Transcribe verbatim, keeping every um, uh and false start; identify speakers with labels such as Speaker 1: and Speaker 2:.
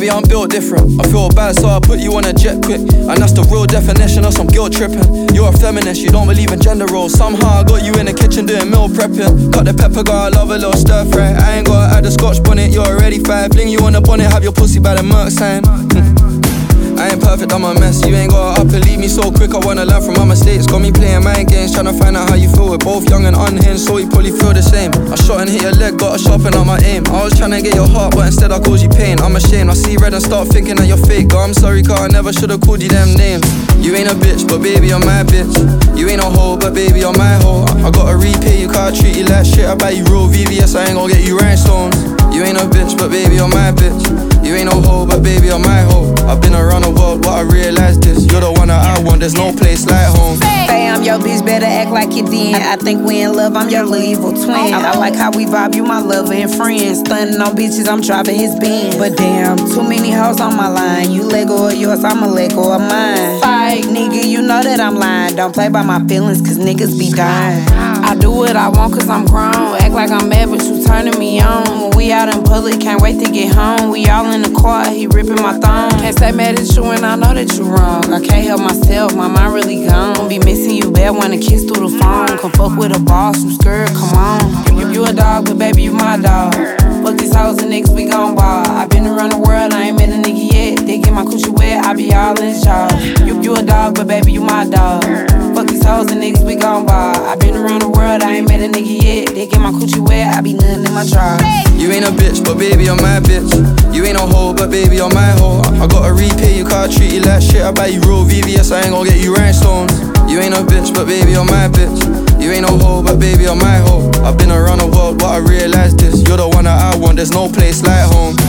Speaker 1: Baby, I'm built different. I feel bad, so I put you on a jet quick. And that's the real definition of some guilt tripping. You're a feminist, you don't believe in gender roles. Somehow I got you in the kitchen doing meal prepping. Cut the pepper, girl, I love a little stir fry. I ain't gotta add the scotch bonnet, you're already five. Fling you on the bonnet, have your pussy by the Merc sign. I ain't perfect, I'm a mess. You ain't gotta up and leave me so quick. I wanna learn from my mistakes. Got me playing mind games, tryna find out how you feel. We're both young and unhinged, so we probably feel the same. I shot and hit your leg, gotta sharpen up my aim. I was tryna get your heart, but instead I caused you pain. I'm ashamed, I see red and start thinking that you're fake. Girl, I'm sorry, cause I never should've called you them names. You ain't a bitch, but baby, you're my bitch. You ain't a hoe, but baby, you're my hoe. I gotta repay you, cause I treat you like shit. I buy you real V V S, I ain't gon' get you rhinestones. You ain't a bitch, but baby, you're my bitch. You ain't no hoe, but baby, you're my hoe. I've been around the world, but I realized this. You're the one that I want, there's no place like home.
Speaker 2: Hey, I'm your bitch, better act like you did. I think we in love, I'm your little evil twin. I like how we vibe, you my lover and friend. Stunning on bitches, I'm driving his Benz. But damn, too many hoes on my line. You let go of yours, I'ma let go of mine. Fight, nigga, you know that I'm lying. Don't play by my feelings, cause niggas be dying. I do what I want cause I'm grown. Act like I'm mad, but you turning me on. When we out in public, can't wait to get home. We all in the car, he ripping my thumb. Can't stay mad at you and I know that you wrong. I can't help myself, my mind really gone. Be missing you bad, wanna kiss through the phone. Come fuck with a boss, you scared, come on. You, you a dog, but baby, you my dog. Fuck these hoes and niggas, we gon' ball. I been around the world, I ain't met a nigga yet. They get my coochie wet, I be all in his jaw. You, you a dog, but baby, you my dog. Fuck these hoes and niggas, we gon' ball. I been around the world, I ain't met a nigga yet. They get my coochie wet, I be nothing in my draw.
Speaker 1: You ain't a bitch, but baby, you're my bitch. You ain't a hoe, but baby, you're my hoe. I gotta repay you, cause I treat you like shit. I buy you real V V S, I ain't gon' get you rhinestones. You ain't a bitch, but baby, you're my bitch. You ain't no hoe, but baby, you're my hoe. I've been around the world, but I realized this. You're the one that I want, there's no place like home.